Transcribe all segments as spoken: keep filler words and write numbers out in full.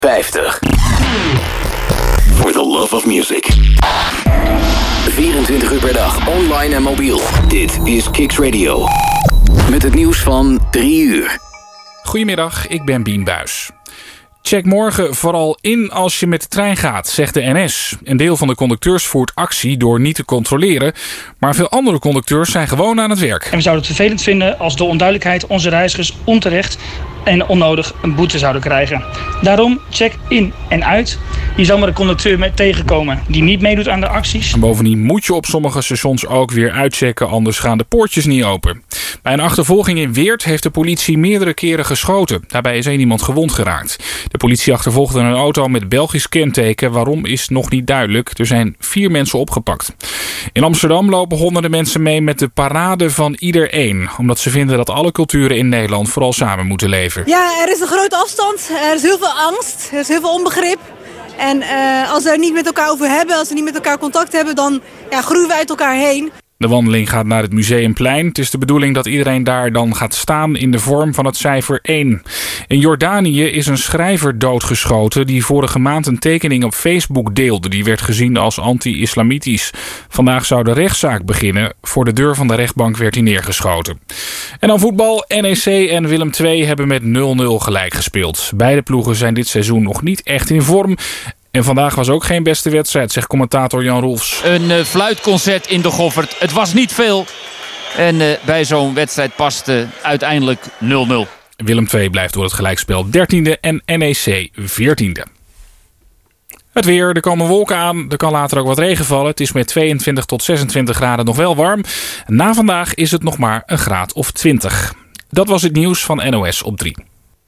vijftig. For the love of music. vierentwintig uur per dag, online en mobiel. Dit is Kicks Radio. Met het nieuws van drie uur. Goedemiddag, ik ben Bien Buijs. Check morgen vooral in als je met de trein gaat, zegt de N S. Een deel van de conducteurs voert actie door niet te controleren. Maar veel andere conducteurs zijn gewoon aan het werk. En we zouden het vervelend vinden als door onduidelijkheid onze reizigers onterecht en onnodig een boete zouden krijgen. Daarom check in en uit. Je zal maar een conducteur mee tegenkomen die niet meedoet aan de acties. En bovendien moet je op sommige stations ook weer uitchecken, anders gaan de poortjes niet open. Bij een achtervolging in Weert heeft de politie meerdere keren geschoten. Daarbij is één iemand gewond geraakt. De politie achtervolgde een auto met Belgisch kenteken. Waarom is nog niet duidelijk. Er zijn vier mensen opgepakt. In Amsterdam lopen honderden mensen mee met de parade van iedereen. Omdat ze vinden dat alle culturen in Nederland vooral samen moeten leven. Ja, er is een grote afstand. Er is heel veel angst. Er is heel veel onbegrip. En uh, als we er niet met elkaar over hebben, als we niet met elkaar contact hebben, dan ja, groeien we uit elkaar heen. De wandeling gaat naar het Museumplein. Het is de bedoeling dat iedereen daar dan gaat staan in de vorm van het cijfer één. In Jordanië is een schrijver doodgeschoten die vorige maand een tekening op Facebook deelde. Die werd gezien als anti-islamitisch. Vandaag zou de rechtszaak beginnen. Voor de deur van de rechtbank werd hij neergeschoten. En dan voetbal. N E C en Willem twee hebben met nul nul gelijk gespeeld. Beide ploegen zijn dit seizoen nog niet echt in vorm. En vandaag was ook geen beste wedstrijd, zegt commentator Jan Rolfs. Een uh, fluitconcert in de Goffert. Het was niet veel. En uh, bij zo'n wedstrijd paste uiteindelijk nul nul. Willem twee blijft door het gelijkspel dertiende en N E C veertiende. Het weer, er komen wolken aan. Er kan later ook wat regen vallen. Het is met tweeëntwintig tot zesentwintig graden nog wel warm. Na vandaag is het nog maar een graad of twintig. Dat was het nieuws van N O S op drie.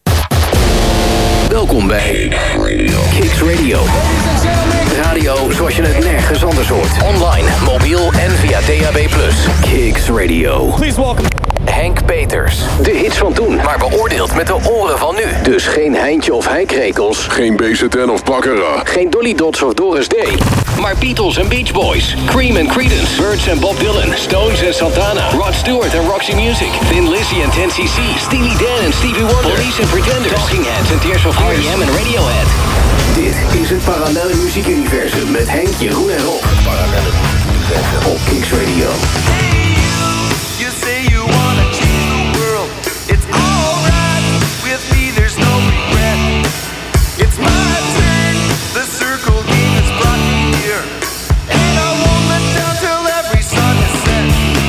Welkom bij Kicks Radio. Radio zoals je het nergens anders hoort. Online, mobiel en via D A B plus. Kicks Radio. Please welcome Henk Peters. De hits van toen, maar beoordeeld met de oren van nu. Dus geen Heintje of Heikrekels. Geen B Z N of Baccarat. Geen Dolly Dots of Doris Day. Maar Beatles en Beach Boys. Cream en Creedence. Birds en Bob Dylan. Stones en Santana. Rod Stewart en Roxy Music. Thin Lizzy en ten C C. Steely Dan en Stevie Wonder. Police en Pretenders. Talking Heads en Tears for Fears. R E M en Radiohead. Dit is het parallelle muziekuniversum met Henk, Jeroen en Rob. Parallelle muziekuniversum op Kicks Radio. You say you wanna change the world. It's alright with me, there's no regret. It's my turn, the circle game has brought me here. And I won't let down till every sun is set.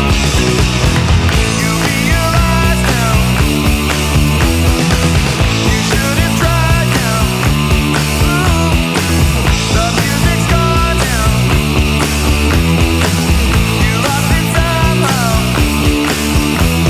You realize now, you shouldn't try now. Ooh, the music's gone now. You lost it somehow.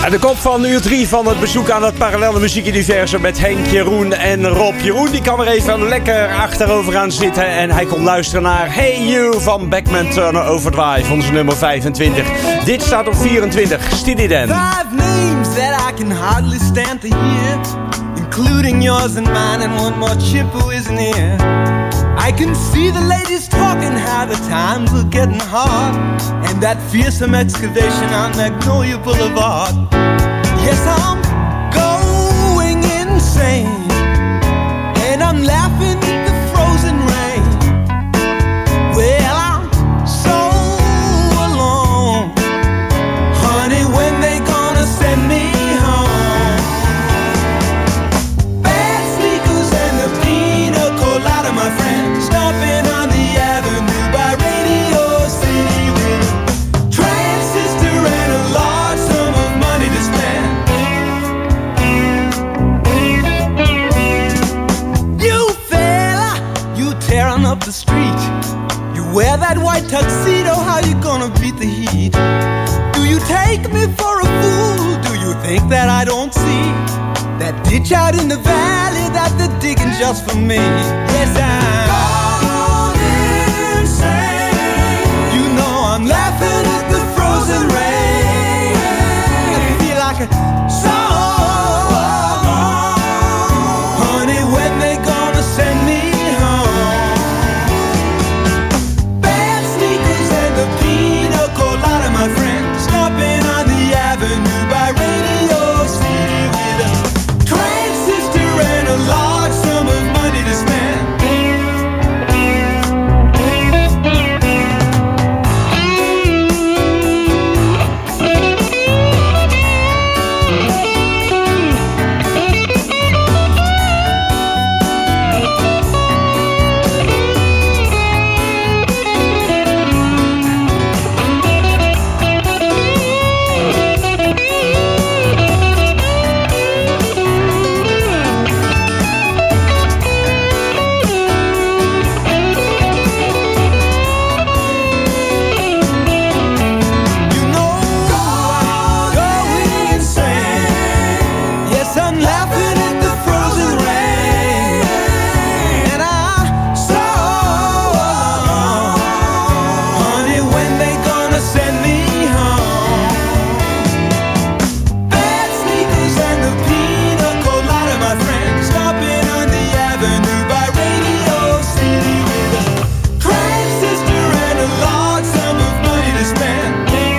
De kop van uur drie van het bezoek aan het parallele muziekuniversum met Henk, Jeroen en Rob. Jeroen die kan er even lekker achterover gaan zitten en hij kon luisteren naar Hey You van Beckman Turner Overdrive, onze nummer vijfentwintig. Dit staat op vierentwintig, Steely Dan. Five names that I can hardly stand to hear, including yours and mine and one more chip who isn't here. I can see the ladies talking how the times are getting hard, and that fearsome excavation on Magnolia Boulevard. Yes, I'm going insane, and I'm laughing at the frozen rain. Well, I'm so alone, honey, when they gonna send me home? Bad sneakers and the pina colada, my friend, stomping on the avenue by Radio City with a transistor and a large sum of money to spend. You fella, you tearing up the street. You wear that white tuxedo, how you gonna beat the heat? Do you take me for a fool? Do you think that I don't see that ditch out in the valley that they're digging just for me? Yes, I'm gone insane. You know I'm laughing at the frozen rain. I feel like a song. Honey, when they gonna send me home? Bad sneakers and the pina colada, my friend, stopping on the avenue by Radio City with a transistor and a large sum of money to spend. You know I'm going insane. Yes, I'm laughing at the frozen rain, and I'm so alone. Honey, when they gonna send me home? Bad sneakers and the pina colada, my friend, stopping on the avenue by Radio City with a transistor and a large sum of money to spend.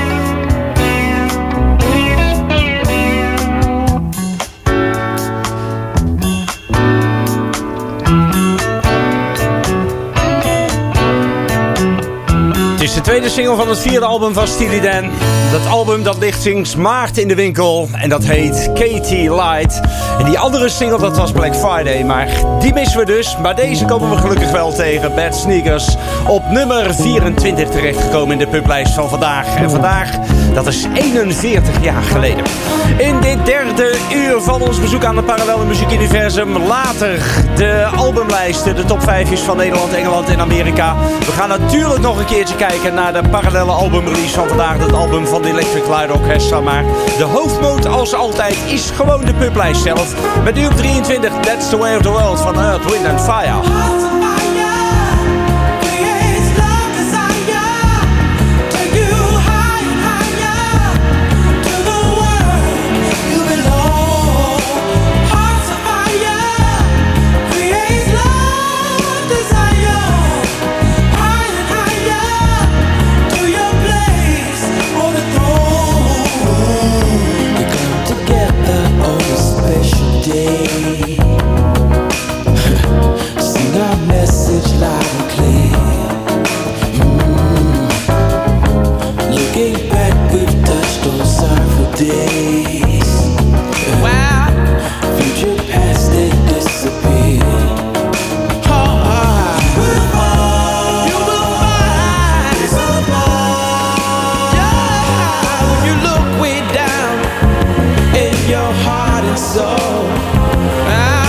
Het is de tweede single van het vierde album van Steely Dan. Dat album dat ligt sinds maart in de winkel en dat heet Katie Light. En die andere single dat was Black Friday, maar die missen we dus. Maar deze komen we gelukkig wel tegen. Bad Sneakers op nummer vierentwintig terechtgekomen in de publijst van vandaag. En vandaag, dat is eenenveertig jaar geleden. In dit derde uur van ons bezoek aan het parallele muziekuniversum. Later de albumlijsten, de top vijfjes van Nederland, Engeland en Amerika. We gaan natuurlijk nog een keertje kijken naar de parallele albumrelease van vandaag. Het album van de Electric Light Orchestra. Maar de hoofdmoot als altijd is gewoon de publijst zelf. Met nu op drieëntwintig, That's the Way of the World van Earth, Wind and Fire. Sing our message loud and clear. Mm. Looking back, we've touched on sorrowful days. Wow. Future past, they disappear. Oh, oh. You will find, you will find some more. Yeah. When you look way down in your heart and soul. Ah.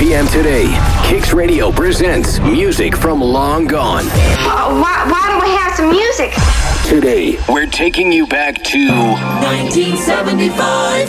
p.m. today, Kicks Radio presents music from long gone. Uh, why, why don't we have some music? Today, we're taking you back to nineteen seventy-five.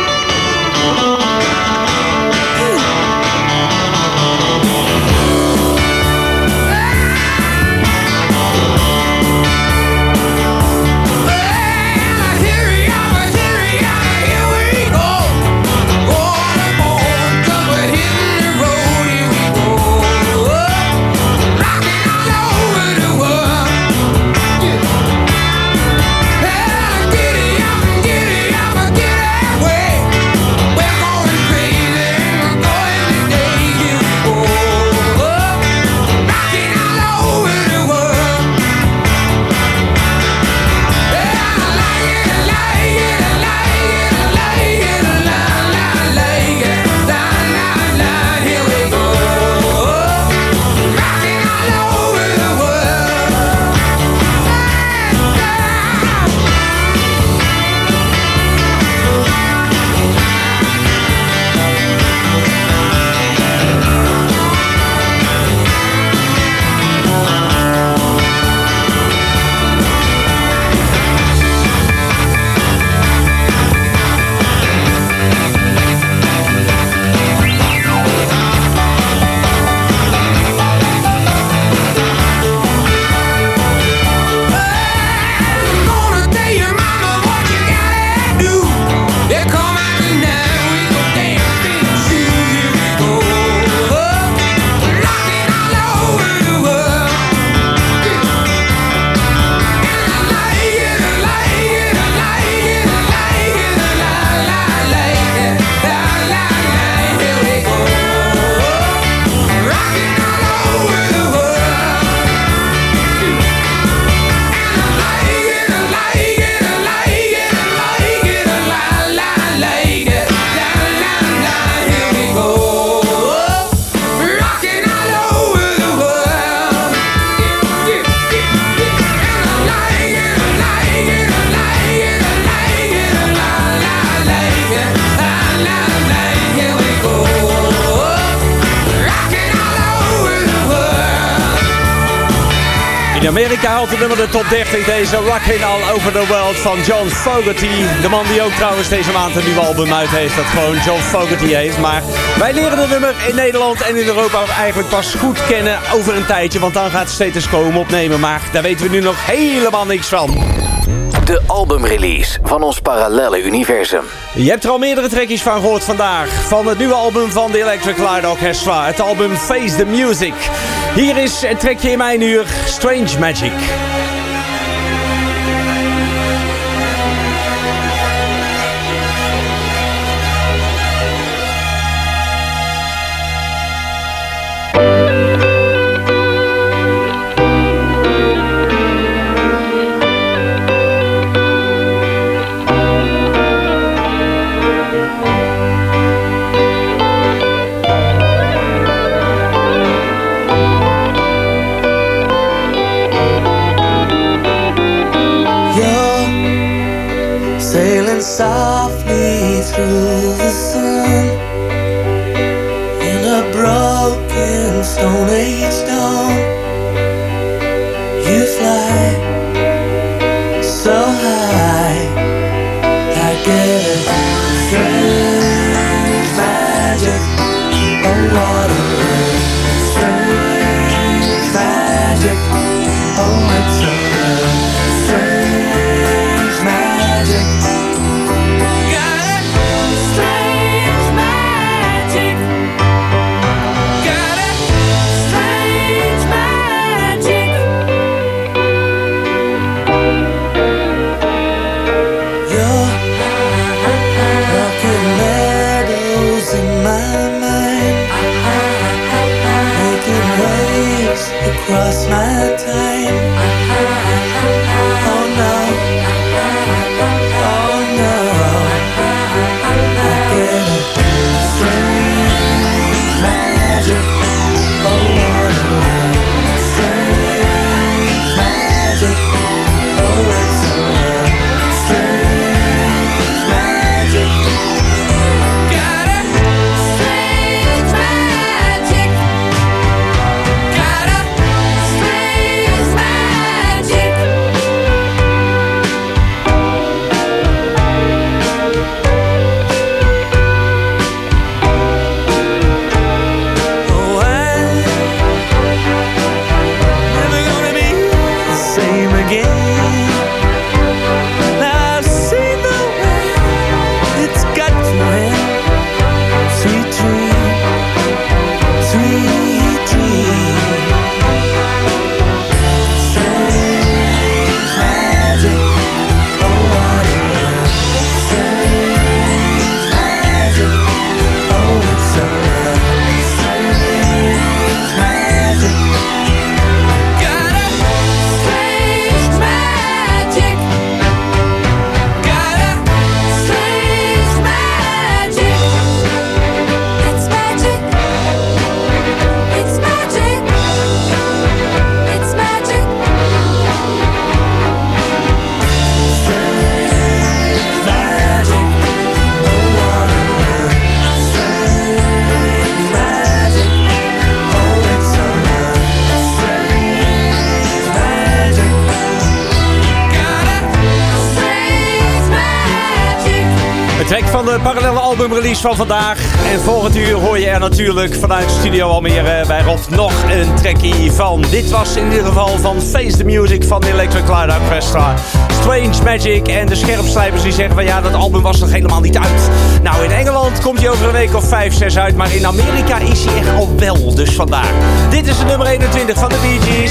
In Amerika haalt de nummer de top dertig deze Rockin' All Over The World van John Fogerty. De man die ook trouwens deze maand een nieuw album uit heeft dat gewoon John Fogerty heet. Maar wij leren de nummer in Nederland en in Europa eigenlijk pas goed kennen over een tijdje. Want dan gaat Status Quo hem opnemen, maar daar weten we nu nog helemaal niks van. De albumrelease van ons parallelle universum. Je hebt er al meerdere trekjes van gehoord vandaag. Van het nieuwe album van The Electric Light Orchestra. Het album Face the Music. Hier is het trekje in mijn uur, Strange Magic. Softly through the sun in a broken Stone Age dawn, you fly so high. I get a strange magic. Oh, what a strange magic. Oh, it's a strange magic. Strange track van de parallele albumrelease van vandaag. En volgend uur hoor je er natuurlijk vanuit Studio Almere bij Rob nog een trackie van. Dit was in ieder geval van Face the Music van de Electric Light Orchestra. Strange Magic en de scherpslijpers die zeggen van ja, dat album was nog helemaal niet uit. Nou, in Engeland komt hij over een week of vijf, zes uit. Maar in Amerika is hij echt al wel, dus vandaar. Dit is de nummer eenentwintig van de Bee Gees.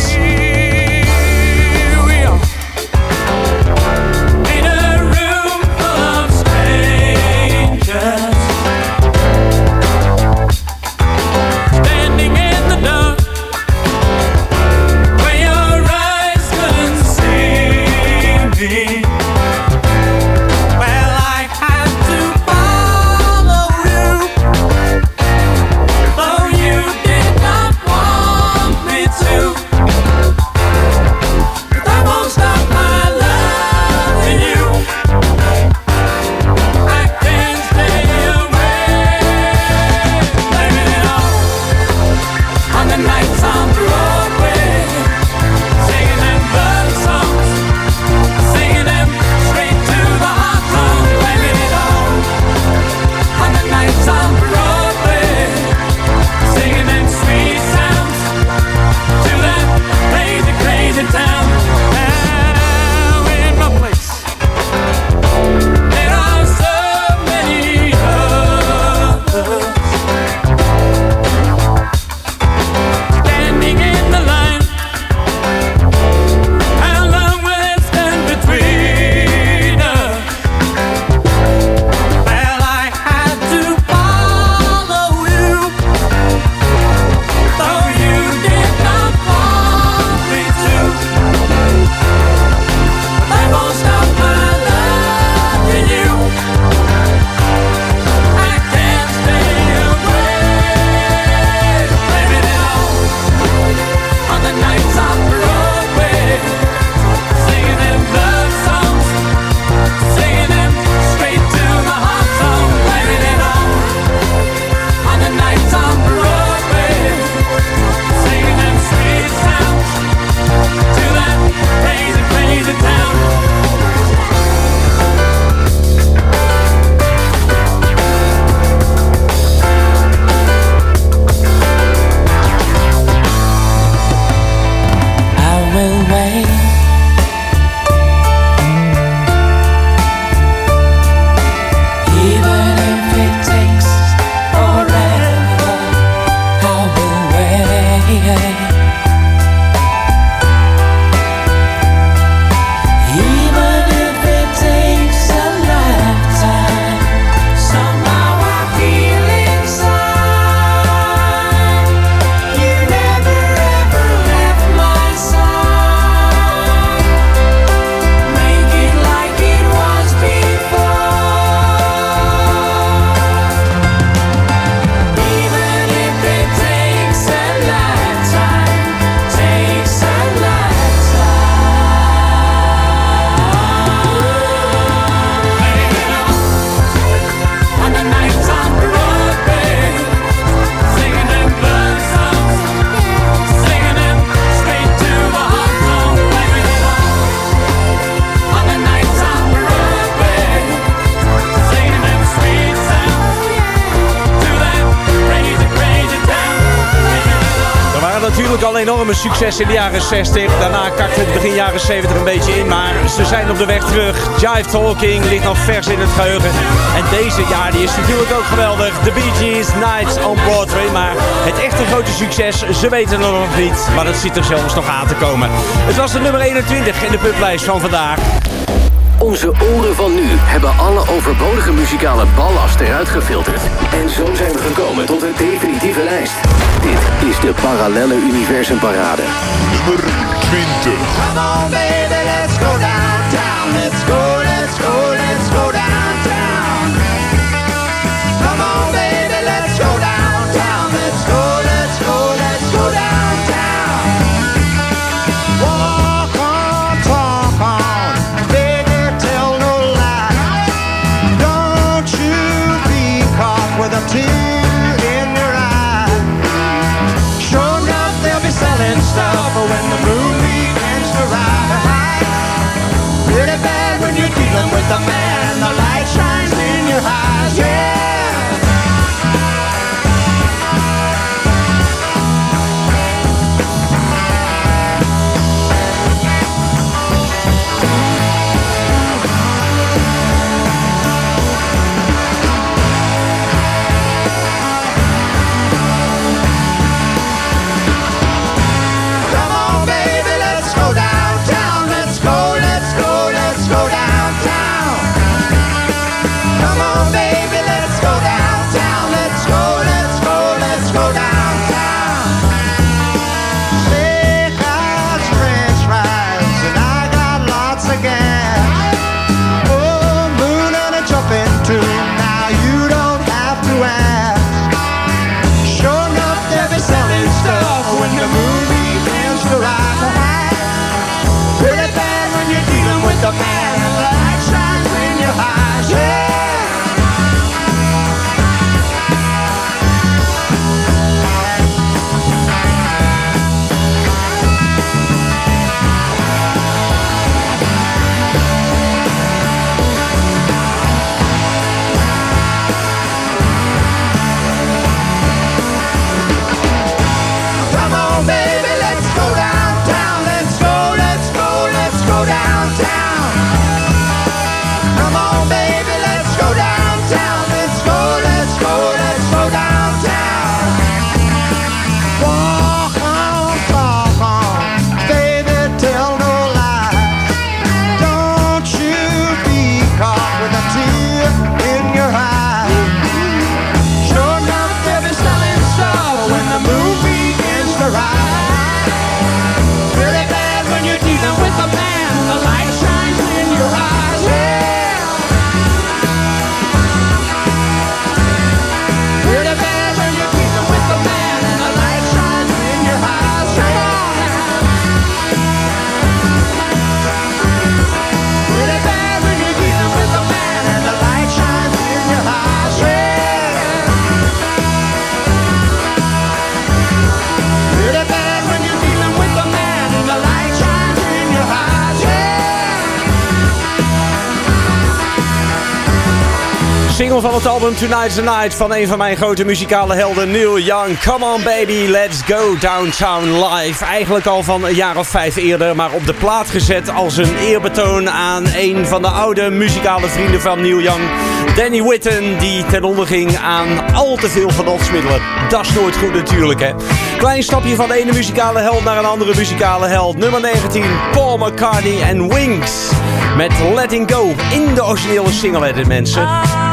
Al enorme succes in de jaren zestig. Daarna kakte het begin jaren zeventig een beetje in. Maar ze zijn op de weg terug. Jive Talking ligt nog vers in het geheugen. En deze jaar die is natuurlijk ook geweldig. The Bee Gees, Nights on Broadway. Maar het echte grote succes, ze weten het nog niet. Maar dat zit er zelfs nog aan te komen. Het was de nummer eenentwintig in de publijst van vandaag. Onze oren van nu hebben alle overbodige muzikale ballast eruit gefilterd. En zo zijn we gekomen tot een definitieve lijst. Dit is de Parallelle Universum Parade. Nummer twintig. Come on baby, let's go downtown. Let's go, let's go, let's go downtown. Come on baby, let's go downtown. Let's go, let's go, let's go downtown. Walk on, talk on. Bigger tell no lie. Don't you be caught with a tear in your eye. Sure enough, they'll be selling stuff when the moon begins to rise. Single van het album Tonight's the Night van een van mijn grote muzikale helden, Neil Young. Come on baby, let's go downtown live. Eigenlijk al van een jaar of vijf eerder, maar op de plaat gezet als een eerbetoon aan een van de oude muzikale vrienden van Neil Young, Danny Whitten, die ten onder ging aan al te veel genotmiddelen. Dat is nooit goed natuurlijk, hè. Klein stapje van de ene muzikale held naar een andere muzikale held. Nummer negentien, Paul McCartney en Wings met Letting Go in de originele single, hè, mensen.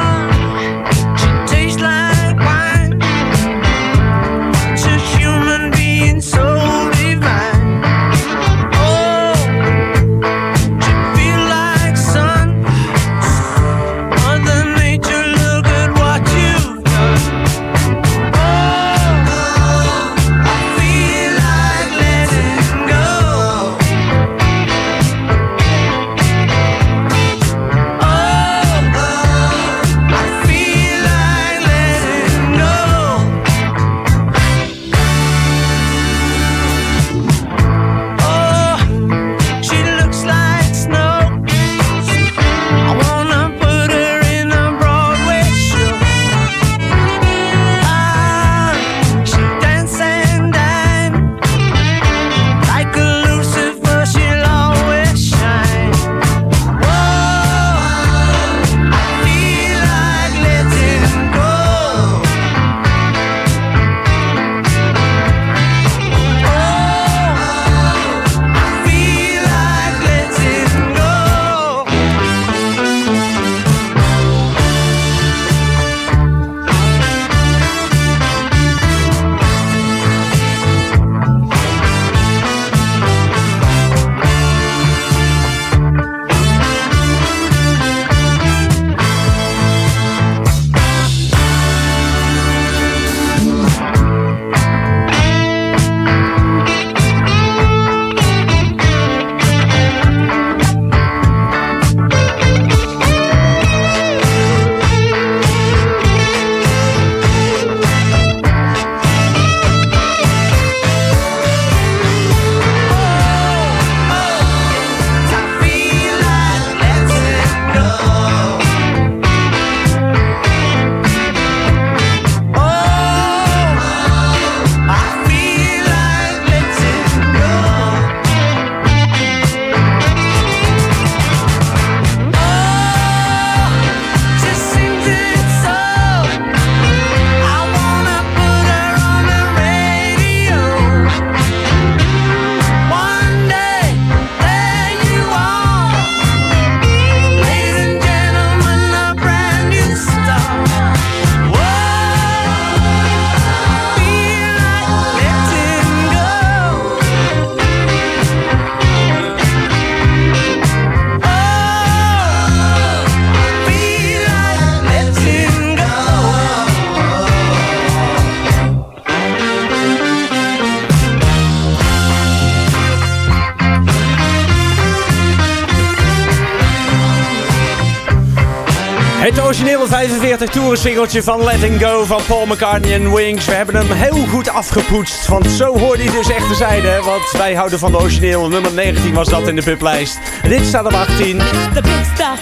Het originele vijfenveertig toeren singeltje van Letting Go van Paul McCartney en Wings. We hebben hem heel goed afgepoetst, want zo hoorde hij dus echt te zijn, hè? Want wij houden van de originele. Nummer negentien was dat in de publijst. En dit staat op achttien. The big stuff.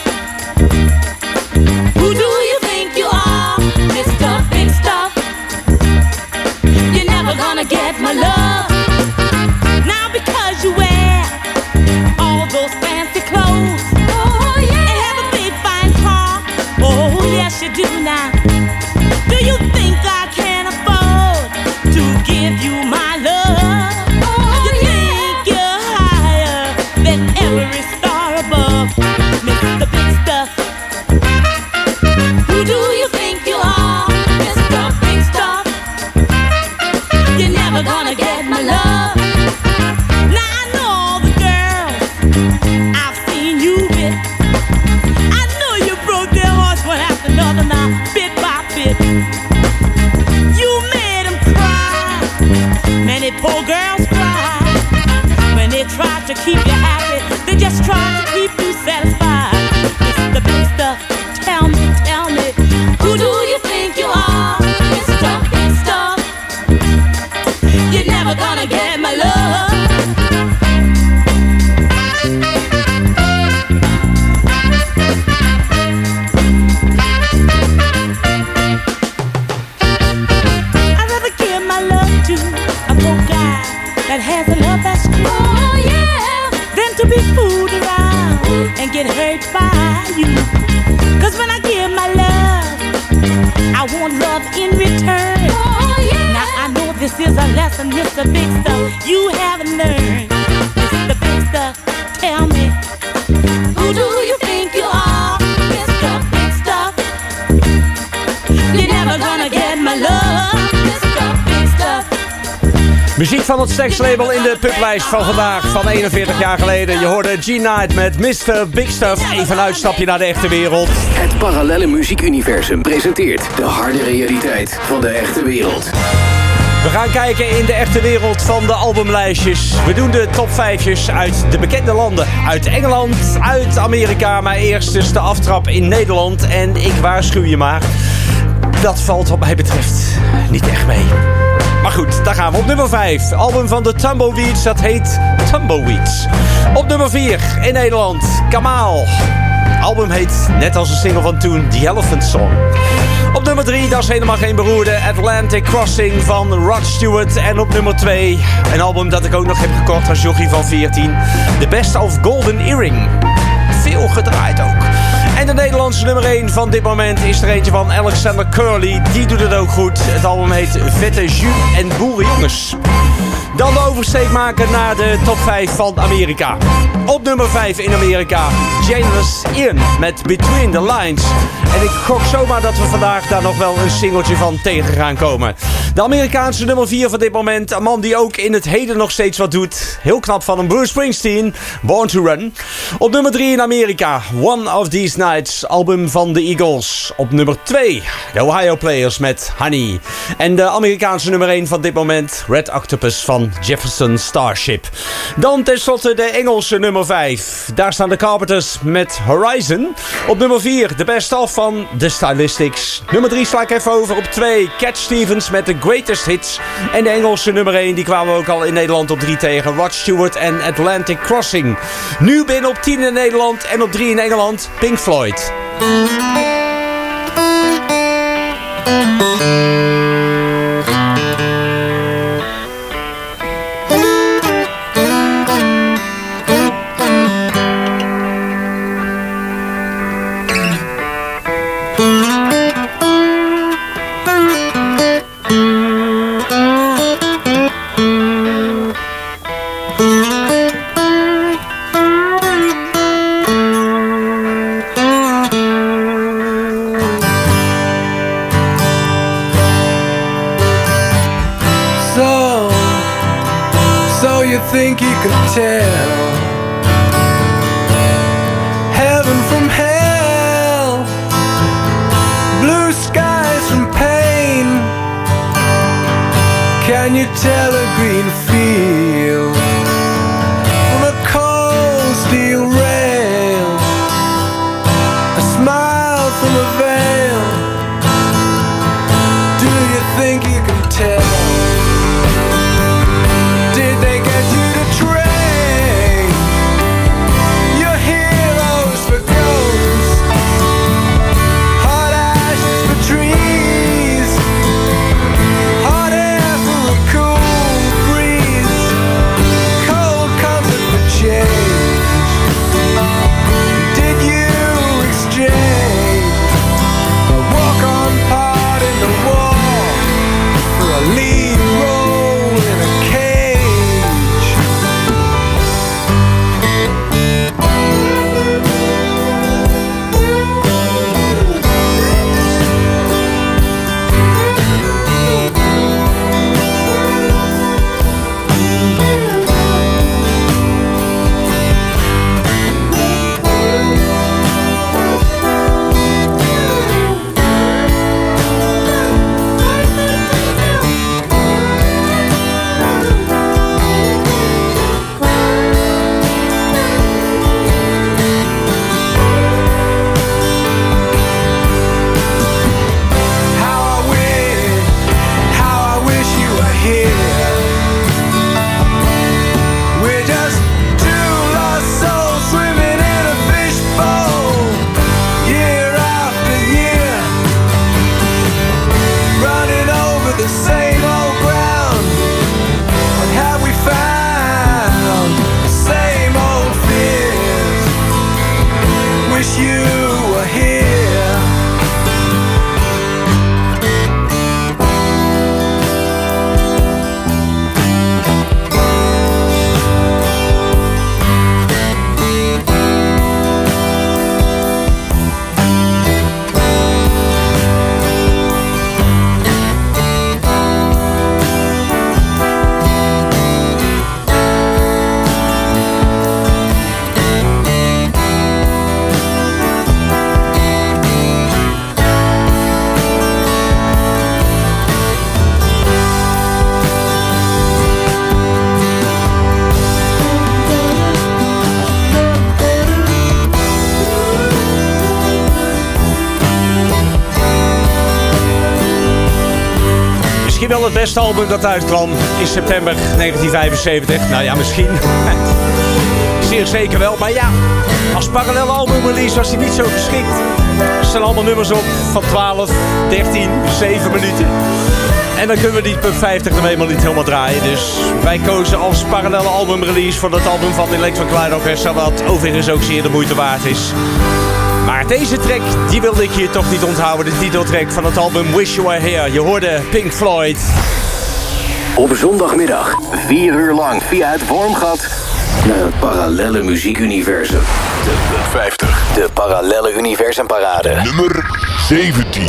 Who do you think you are, mister Big Stuff? You're never gonna get my love. Now because you wear all those fancy clothes. Oh yeah. And have a big fine car. Oh yes you do now. Do you think I can afford to give you my love? Oh, you yeah. think you're higher than every star above, mister Big Stuff? Who do you think you are, mister Big Stuff? You're never gonna get my love. Now I know all the girls I've seen you with. I know you broke their hearts one after another now, bit by bit. You made them cry. Many poor girls cry. When they try to keep you happy, they just try to keep you satisfied. Mister Big Stuff, tell me, tell me, who do you think you are, mister Big Stuff? You're never gonna get my love. to be fooled around and get hurt by you. Cause when I give my love, I want love in return. Oh, yeah. Now I know this is a lesson, Mister Big Stuff, you haven't learned. Mister Big Stuff, tell me, who do you think you are, Mister Big Stuff? You're never gonna get my love, Mister Big Stuff. Muziek van het sekslabel in de publijst van vandaag, van eenenveertig jaar geleden. Je hoorde G-Night met mister Big Stuff. Even een uitstapje naar de echte wereld. Het parallelle muziekuniversum presenteert de harde realiteit van de echte wereld. We gaan kijken in de echte wereld van de albumlijstjes. We doen de top vijfjes uit de bekende landen. Uit Engeland, uit Amerika, maar eerst dus de aftrap in Nederland. En ik waarschuw je maar, dat valt wat mij betreft niet echt mee. Maar goed, daar gaan we. Op nummer vijf, album van de Tumbleweeds, dat heet Tumbleweeds. Op nummer vier, in Nederland, Kamaal. Album heet, net als de single van toen, The Elephant Song. Op nummer drie, dat is helemaal geen beroerde, Atlantic Crossing van Rod Stewart. En op nummer twee, een album dat ik ook nog heb gekocht als jochie van veertien. The Best of Golden Earring. Veel gedraaid ook. En de Nederlandse nummer één van dit moment is er eentje van Alexander Curly. Die doet het ook goed. Het album heet Vette Jus en Boerenjongens. Dan de oversteek maken naar de top vijf van Amerika. Op nummer vijf in Amerika, James Ian met Between the Lines. En ik gok zomaar dat we vandaag daar nog wel een singeltje van tegen gaan komen. De Amerikaanse nummer vier van dit moment. Een man die ook in het heden nog steeds wat doet. Heel knap van een Bruce Springsteen, Born to Run. Op nummer drie in Amerika, One of These Nights, album van de Eagles. Op nummer twee, de Ohio Players met Honey. En de Amerikaanse nummer één van dit moment, Red Octopus van Jefferson Starship. Dan tenslotte de Engelse nummer vijf. Daar staan de Carpenters met Horizon. Op nummer vier, de best of van The Stylistics. Nummer drie sla ik even over. Op twee, Cat Stevens met The Greatest Hits. En de Engelse nummer één, die kwamen we ook al in Nederland op drie tegen. Rod Stewart en Atlantic Crossing. Nu binnen op tien in Nederland en op drie in Engeland, Pink Floyd. Think you can tell heaven from hell, blue skies from pain. Can you tell a green field from a cold steel rail, a smile from a veil? Do you think you can tell? Hot ashes for trees, hot air for a cool wel het beste album dat uitkwam in september negentien vijfenzeventig. Nou ja, misschien. Zeer zeker wel. Maar ja, als parallel album release was hij niet zo geschikt. Er staan allemaal nummers op van twaalf, dertien, zeven minuten. En dan kunnen we die punt vijftig er helemaal niet helemaal draaien. Dus wij kozen als parallelle album release voor dat album van Electric Light Orchestra, wat overigens ook zeer de moeite waard is. Maar deze track, die wilde ik hier toch niet onthouden. De titeltrack van het album Wish You Were Here. Je hoorde Pink Floyd. Op zondagmiddag, vier uur lang via het Wormgat naar het parallelle muziekuniversum. De punt vijftig. De parallelle universumparade. Nummer zeventien.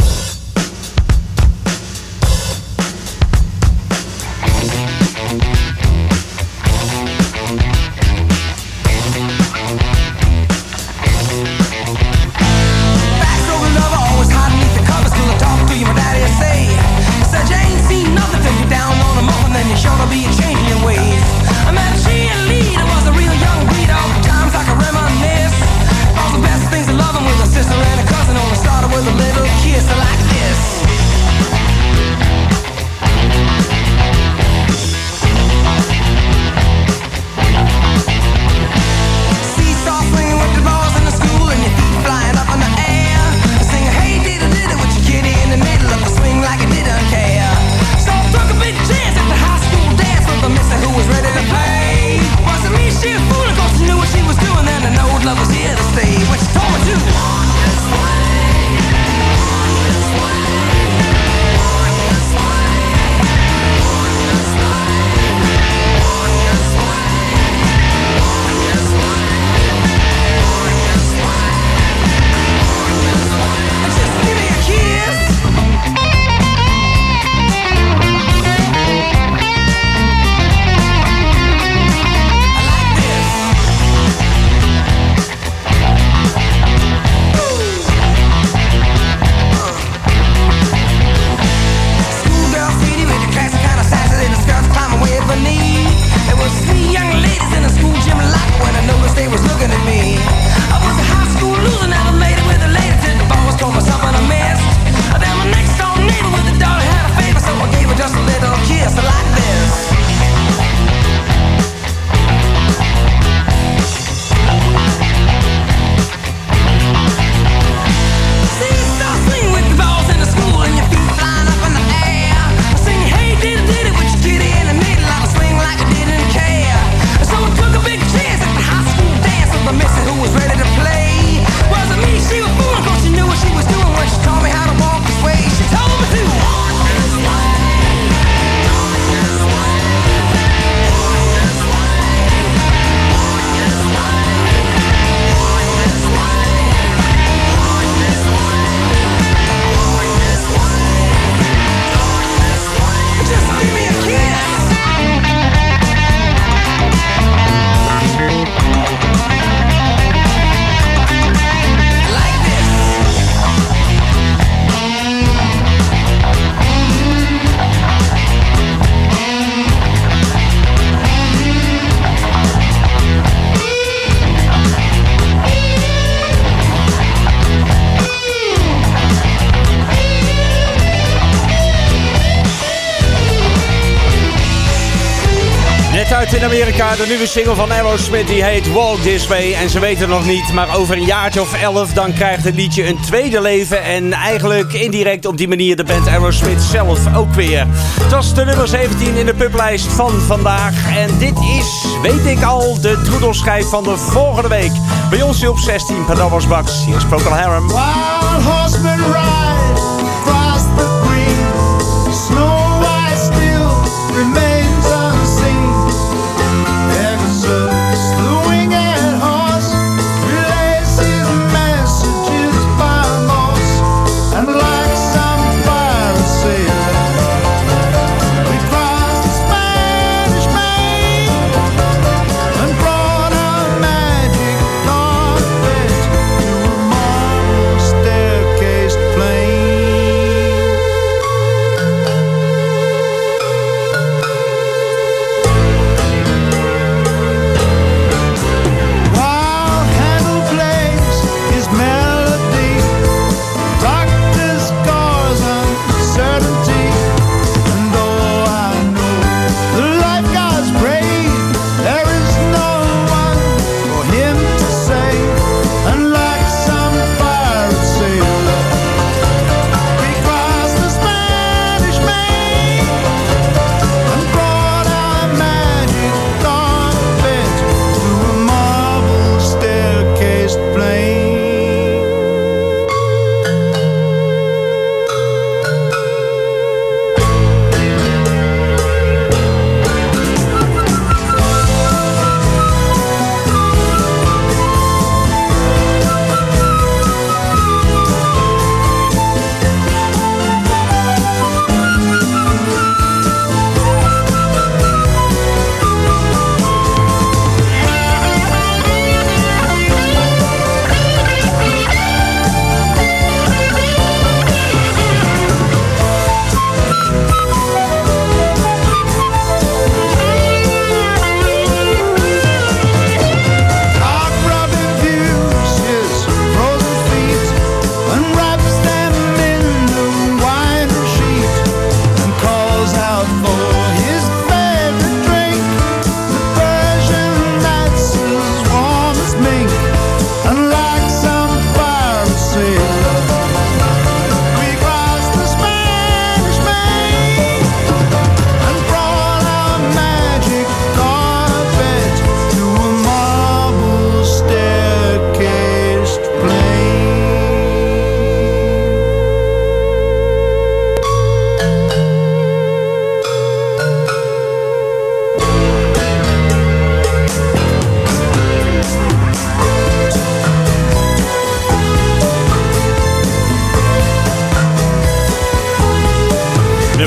Uit in Amerika, de nieuwe single van Aerosmith, die heet Walk This Way. En ze weten het nog niet, maar over een jaartje of elf dan krijgt het liedje een tweede leven. En eigenlijk indirect op die manier de band Aerosmith zelf ook weer. Het was de nummer zeventien in de publijst van vandaag. En dit is, weet ik al, de troedelschijf van de volgende week. Bij ons op zestien, Pandora's Box. Hier is Procol Harum. Wild horsemen ride across the green. Snow White still remains unseen. Exodus, the winged horse, relays his messages by Morse. And like some pirate sailor, we crossed the Spanish Main and brought our magic north edge to a marble staircased plain.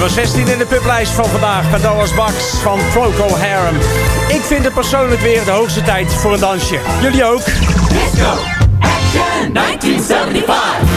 Nummer zestien in de publijst van vandaag. Pandora's Box van Procol Harum. Ik vind het persoonlijk weer de hoogste tijd voor een dansje. Jullie ook? Disco Action negentien zevenenzeventig.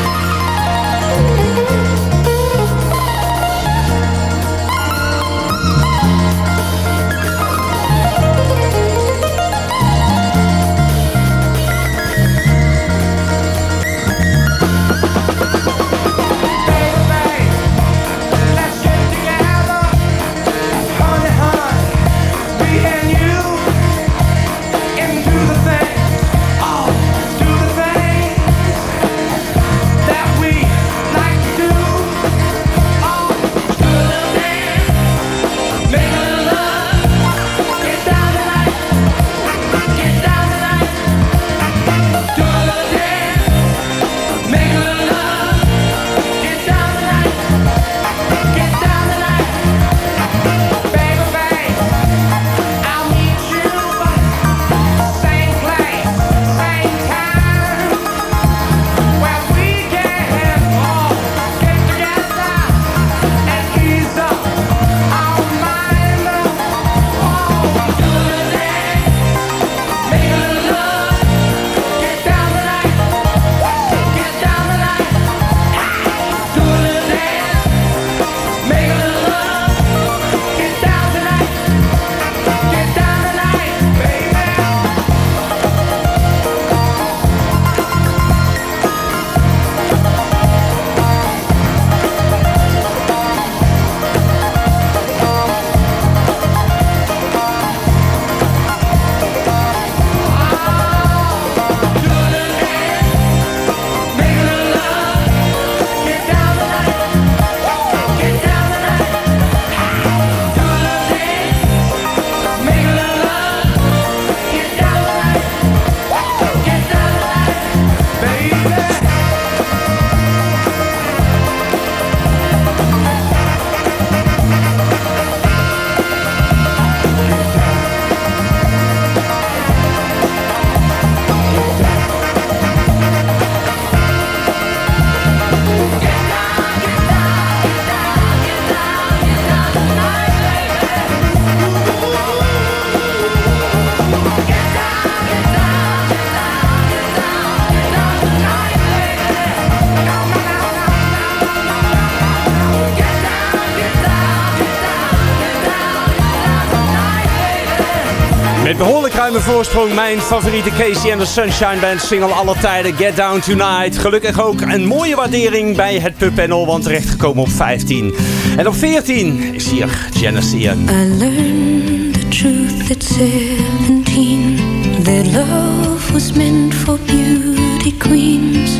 Met behoorlijk ruime voorsprong mijn favoriete Casey and the Sunshine Band single aller tijden Get Down Tonight. Gelukkig ook een mooie waardering bij het pubpanel, want terechtgekomen op vijftien. En op veertien is hier Janice Ian. I learned the truth at seventeen, that love was meant for beauty queens.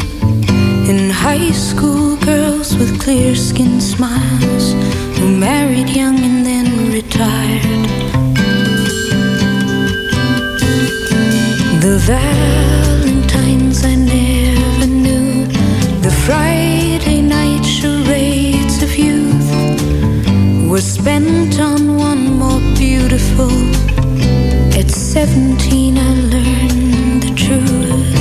In high school, girls with clear skin smiles who married young and then retired. The Valentines I never knew, the Friday night charades of youth were spent on one more beautiful. At seventeen I learned the truth.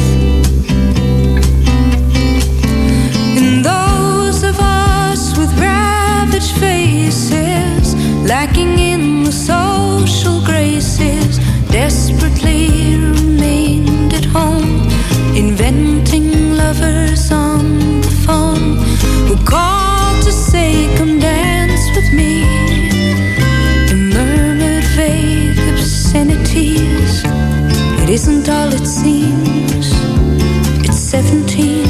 And those of us with ravaged faces, lacking in the social graces, desperately remained at home, inventing lovers on the phone who called to say come dance with me, and murmured vague obscenities. It isn't all it seems, it's seventeen.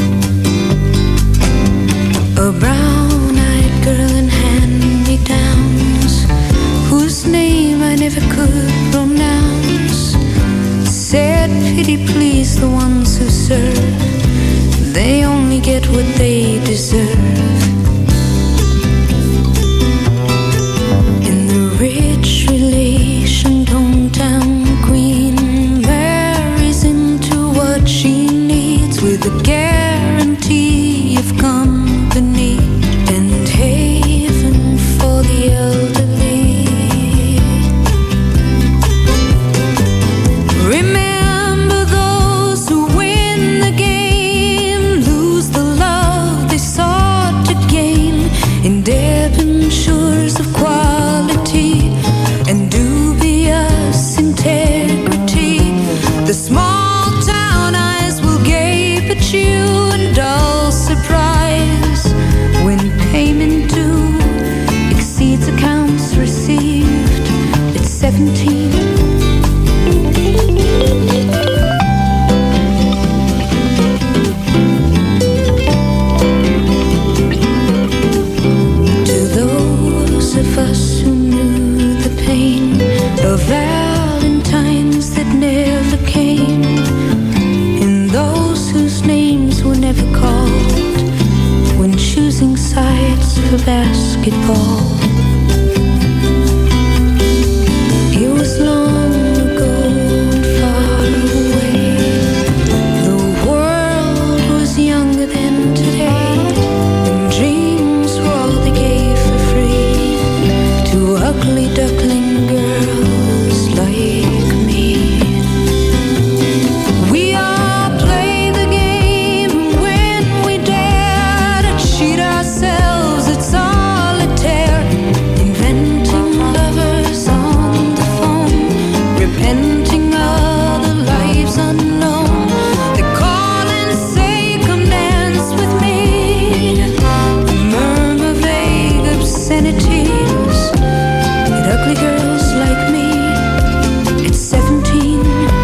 A brown-eyed girl in hand-me-downs, whose name I never could pronounce, said, pity please the ones who serve, they only get what they deserve. In the rich relation, hometown queen marries into what she needs, with a guarantee of company and haven for the elderly. Remember those who win the game, lose the love they sought to gain, in dare fall. It was long ago and far away. The world was younger than today, and dreams were all they gave for free to ugly duckling girls like me. We all play the game when we dare to cheat ourselves at solitaire, inventing lovers on the phone, repenting other lives unknown. They call and say, come dance with me, murmur vague obscenities at ugly girls like me at seventeen.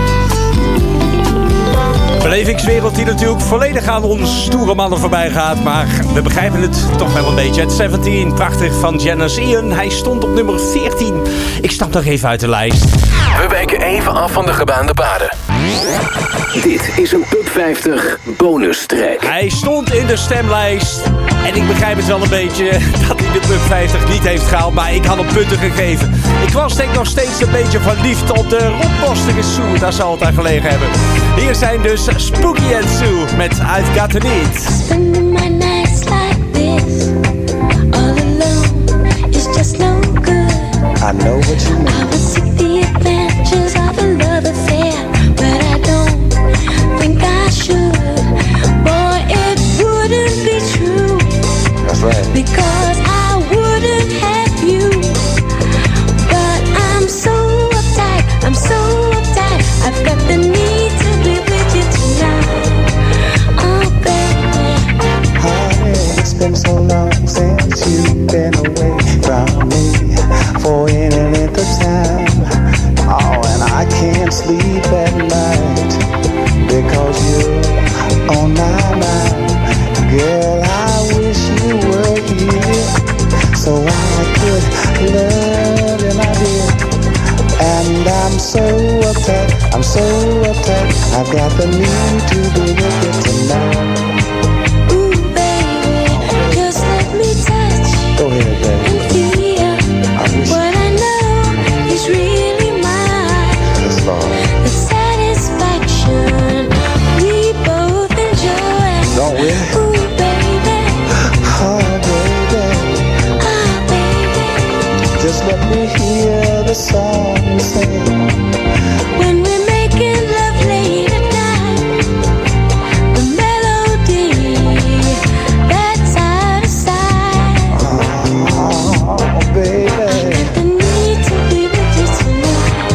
Belevingswereld die natuurlijk volledig aan ons stoere mannen voorbij gaat. Maar we begrijpen het toch wel een beetje. Het zeventien, prachtig van Janice Ian. Hij stond op nummer veertien. Ik stap nog even uit de lijst. We wijken even af van de gebaande paden. Dit is een Pub vijftig bonus track. Hij stond in de stemlijst. En ik begrijp het wel een beetje dat hij de Pub vijftig niet heeft gehaald. Maar ik had hem punten gegeven. Ik was denk ik nog steeds een beetje verliefd op de rondborstige Sue. Daar zal het aan gelegen hebben. Hier zijn dus Spooky and Sue met I've Got a Need. Spending my nights like this, all alone, is just no good. I know what you mean. I would seek the adventures of a love affair, but I don't think I should. Boy, it wouldn't be true. That's right. Because I wouldn't have you. But I'm so uptight, I'm so uptight. I've got the need to be with you tonight. Oh, baby. Honey, it's been so long since you've been away from me for any length of time. Oh, and I can't sleep at night because you're on my mind. Girl, I wish you were here so I could love you, my dear. And I'm so uptight, I'm so uptight. I've got the need to be with you tonight. Ooh, baby, just let me touch. Go ahead, baby. And feel I wish what I know is really mine. Yes, Lord. The satisfaction we both enjoy. Don't we? Ooh, baby, Oh, baby. oh, baby. Just let me hear the song you sing. When we're making love late at night, the melody that's out of sight. Oh, baby. The need to be with you tonight.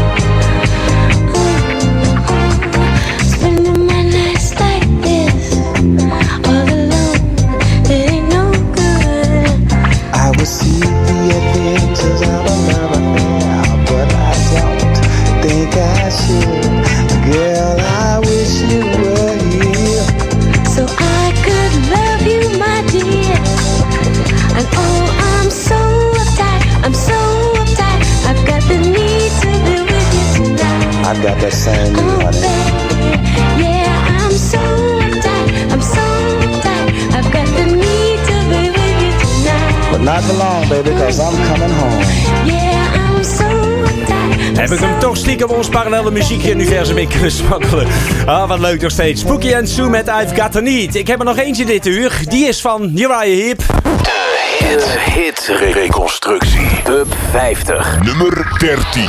Oh, oh, spending my nights like this, all alone, it ain't no good. I would see the adventures of a love affair, but I don't think I should. Girl, I wish you were here. So I could love you, my dear. And oh, I'm so uptight, I'm so uptight. I've got the need to be with you tonight. I've got that same need, Oh, honey. baby, yeah, I'm so uptight, I'm so uptight. I've got the need to be with you tonight. But not for long, baby, because I'm coming home. Yeah, I'm so uptight. Heb ik hem toch stiekem ons parallele muziekuniversum in kunnen smokkelen. Ah, wat leuk nog steeds. Spooky and Sue met I've Got a Need. Ik heb er nog eentje dit uur. Die is van Uriah Heep. De hit, hit reconstructie. Pub vijftig. Nummer dertien.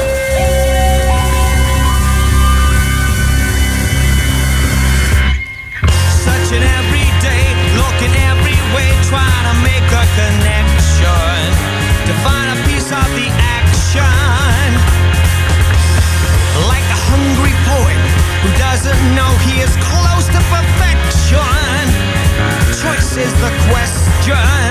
Searching every day, looking every way, trying to make a connection, to find a piece of the action. Like a hungry poet who doesn't know he is close to perfection. Choice is the question.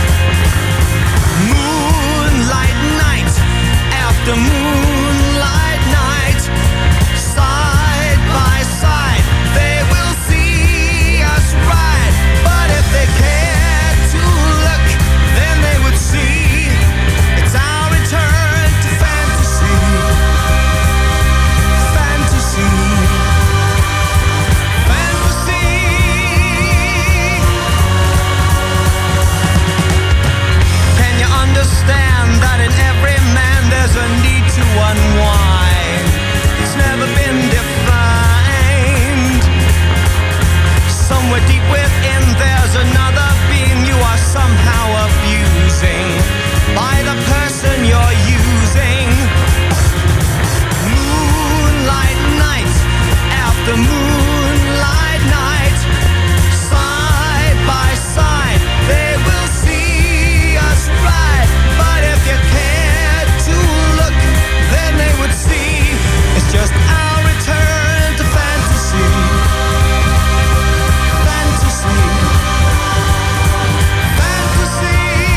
Moonlight night after moonlight night, side by side, they will see us ride. But if they care to look, then they would see it's our return to fantasy. Fantasy. Fantasy. after moonlight night, side by side, they will see us ride. But if you cared to look, then they would see it's just our return to fantasy. Fantasy. Fantasy.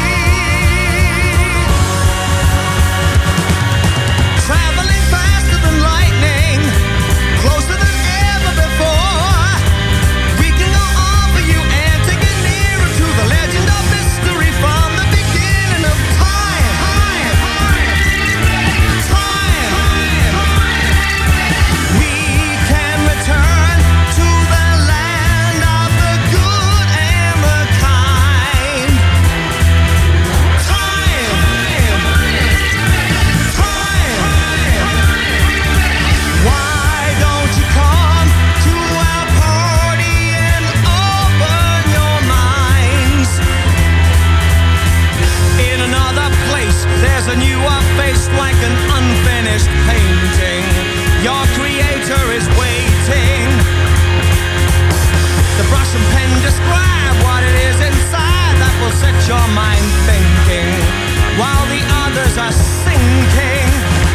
Traveling faster than lightning, closer than ever before. We can go on for you and take it nearer to the legend of mystery from the beginning of time. Time. Time. We can return to the land of the good and the kind. Time. Time. Why don't you come to our party and open your minds? In another place, there's a newer face like an unfinished painting. Your creator is waiting. The brush and pen describe what it is inside that will set your mind thinking, while the others are sinking.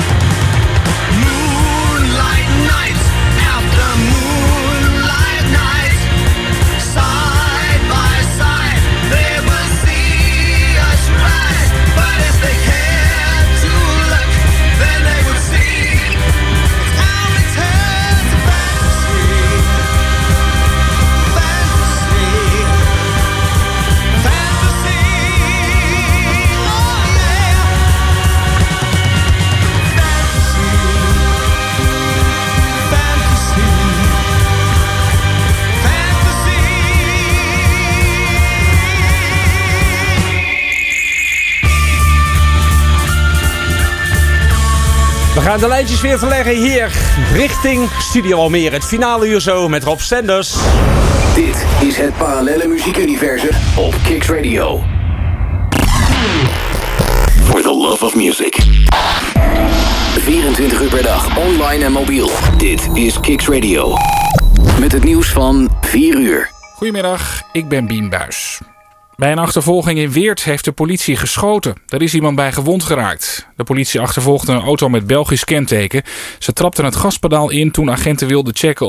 Moonlight night after moonlight night, side by side, they will see us rise. But if they cared to look, then they would see it's our return to fantasy. Fantasy. Fantasy. Oh yeah. Fantasy. Fantasy. We gaan de lijntjes weer verleggen hier richting Studio Almere. Het finale uur zo met Rob Stenders. Dit is het parallelle muziekuniversum op Kicks Radio. For the love of music. vierentwintig uur per dag, online en mobiel. Dit is Kicks Radio. Met het nieuws van vier uur. Goedemiddag, ik ben Bien Buijs. Bij een achtervolging in Weert heeft de politie geschoten. Daar is iemand bij gewond geraakt. De politie achtervolgde een auto met Belgisch kenteken. Ze trapten het gaspedaal in toen agenten wilden checken